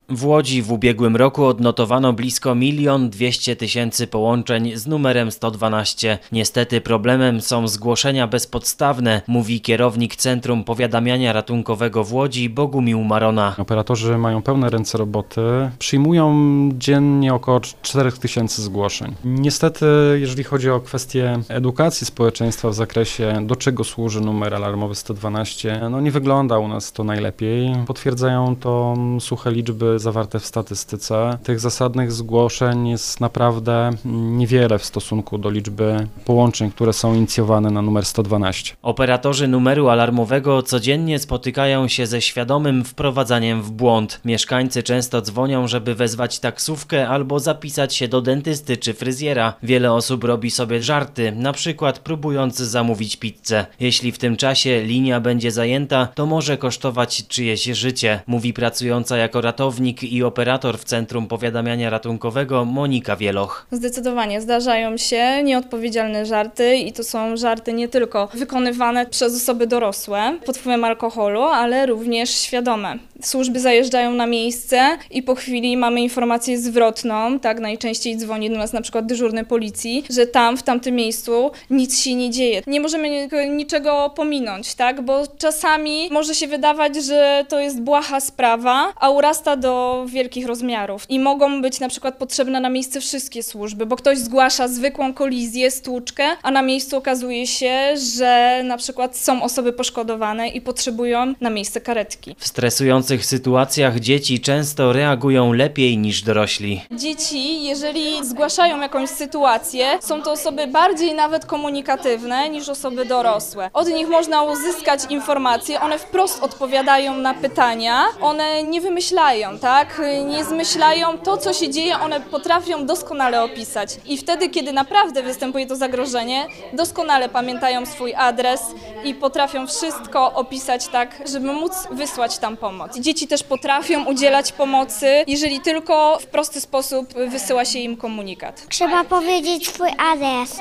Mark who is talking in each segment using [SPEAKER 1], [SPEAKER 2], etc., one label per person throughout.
[SPEAKER 1] W Łodzi w ubiegłym roku odnotowano blisko 1 200 000 połączeń z numerem 112. Niestety problemem są zgłoszenia bezpodstawne, mówi kierownik Centrum Powiadamiania Ratunkowego w Łodzi Bogumił Marona.
[SPEAKER 2] Operatorzy mają pełne ręce roboty, przyjmują dziennie około 4000 zgłoszeń. Niestety, jeżeli chodzi o kwestię edukacji społeczeństwa w zakresie, do czego służy numer alarmowy 112, nie wygląda u nas to najlepiej. Potwierdzają to suche liczby zawarte w statystyce. Tych zasadnych zgłoszeń jest naprawdę niewiele w stosunku do liczby połączeń, które są inicjowane na numer 112.
[SPEAKER 1] Operatorzy numeru alarmowego codziennie spotykają się ze świadomym wprowadzaniem w błąd. Mieszkańcy często dzwonią, żeby wezwać taksówkę albo zapisać się do dentysty czy fryzjera. Wiele osób robi sobie żarty, na przykład próbując zamówić pizzę. Jeśli w tym czasie linia będzie zajęta, to może kosztować czyjeś życie, mówi pracująca jako ratownik i operator w Centrum Powiadamiania Ratunkowego Monika Wieloch.
[SPEAKER 3] Zdecydowanie zdarzają się nieodpowiedzialne żarty i to są żarty nie tylko wykonywane przez osoby dorosłe pod wpływem alkoholu, ale również świadome. Służby zajeżdżają na miejsce i po chwili mamy informację zwrotną, tak, najczęściej dzwoni do nas na przykład dyżurny policji, że tam, w tamtym miejscu nic się nie dzieje. Nie możemy niczego pominąć, tak, bo czasami może się wydawać, że to jest błaha sprawa, a urasta do wielkich rozmiarów i mogą być na przykład potrzebne na miejsce wszystkie służby, bo ktoś zgłasza zwykłą kolizję, stłuczkę, a na miejscu okazuje się, że na przykład są osoby poszkodowane i potrzebują na miejsce karetki.
[SPEAKER 1] W stresujących sytuacjach dzieci często reagują lepiej niż dorośli.
[SPEAKER 3] Dzieci, jeżeli zgłaszają jakąś sytuację, są to osoby bardziej nawet komunikatywne niż osoby dorosłe. Od nich można uzyskać informacje, one wprost odpowiadają na pytania, one nie wymyślają, tak? Nie zmyślają, to co się dzieje, one potrafią doskonale opisać. I wtedy, kiedy naprawdę występuje to zagrożenie, doskonale pamiętają swój adres i potrafią wszystko opisać tak, żeby móc wysłać tam pomoc. Dzieci też potrafią udzielać pomocy, jeżeli tylko w prosty sposób wysyła się im komunikat.
[SPEAKER 4] Trzeba powiedzieć swój adres,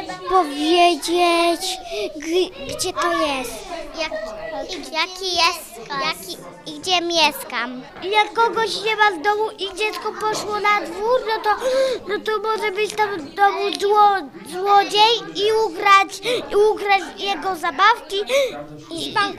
[SPEAKER 4] powiedzieć gdzie to jest, i gdzie mieszkam. Jak kogoś nie ma w domu i dziecko poszło na dwór, no to może być tam w domu złodziej i ukraść jego zabawki i z banku.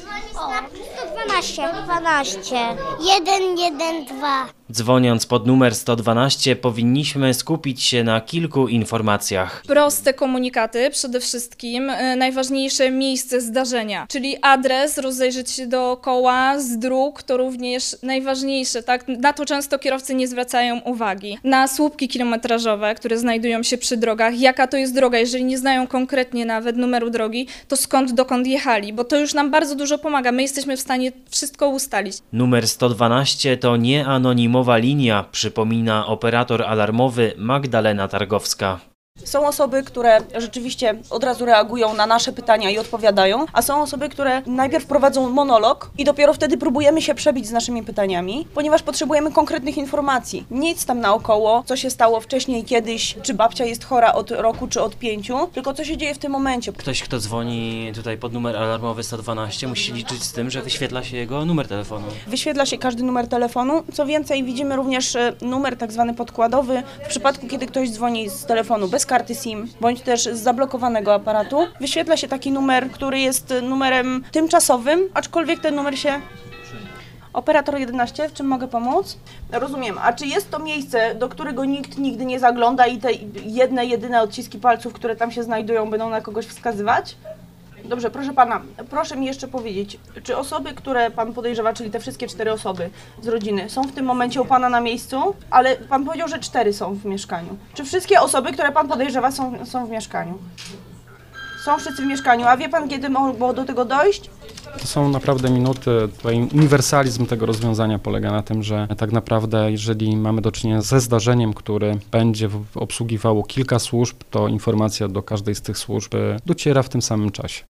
[SPEAKER 4] 112. 112.
[SPEAKER 1] Dzwoniąc pod numer 112 powinniśmy skupić się na kilku informacjach.
[SPEAKER 3] Proste komunikaty przede wszystkim, najważniejsze miejsce zdarzenia, czyli adres, rozejrzeć się dookoła, z dróg, to również najważniejsze, tak? Na to często kierowcy nie zwracają uwagi. Na słupki kilometrażowe, które znajdują się przy drogach, jaka to jest droga, jeżeli nie znają konkretnie nawet numeru drogi, to skąd, dokąd jechali, bo to już nam bardzo dużo pomaga, my jesteśmy w stanie wszystko ustalić.
[SPEAKER 1] Numer 112 to nie anonimowa linia, przypomina operator alarmowy Magdalena Targowska.
[SPEAKER 5] Są osoby, które rzeczywiście od razu reagują na nasze pytania i odpowiadają, a są osoby, które najpierw prowadzą monolog i dopiero wtedy próbujemy się przebić z naszymi pytaniami, ponieważ potrzebujemy konkretnych informacji. Nic tam naokoło, co się stało wcześniej, kiedyś, czy babcia jest chora od roku, czy od 5, tylko co się dzieje w tym momencie.
[SPEAKER 1] Ktoś, kto dzwoni tutaj pod numer alarmowy 112, musi liczyć z tym, że wyświetla się jego numer telefonu.
[SPEAKER 5] Wyświetla się każdy numer telefonu, co więcej widzimy również numer tak zwany podkładowy, w przypadku kiedy ktoś dzwoni z telefonu bez karty SIM, bądź też z zablokowanego aparatu. Wyświetla się taki numer, który jest numerem tymczasowym, aczkolwiek ten numer się... Operator 11, w czym mogę pomóc? Rozumiem. A czy jest to miejsce, do którego nikt nigdy nie zagląda i te jedyne odciski palców, które tam się znajdują, będą na kogoś wskazywać? Dobrze, proszę pana, proszę mi jeszcze powiedzieć, czy osoby, które pan podejrzewa, czyli te wszystkie 4 osoby z rodziny, są w tym momencie u pana na miejscu? Ale pan powiedział, że 4 są w mieszkaniu. Czy wszystkie osoby, które pan podejrzewa, są w mieszkaniu? Są wszyscy w mieszkaniu, a wie pan, kiedy mogło do tego dojść?
[SPEAKER 2] To są naprawdę minuty. Tutaj uniwersalizm tego rozwiązania polega na tym, że tak naprawdę jeżeli mamy do czynienia ze zdarzeniem, które będzie obsługiwało kilka służb, to informacja do każdej z tych służb dociera w tym samym czasie.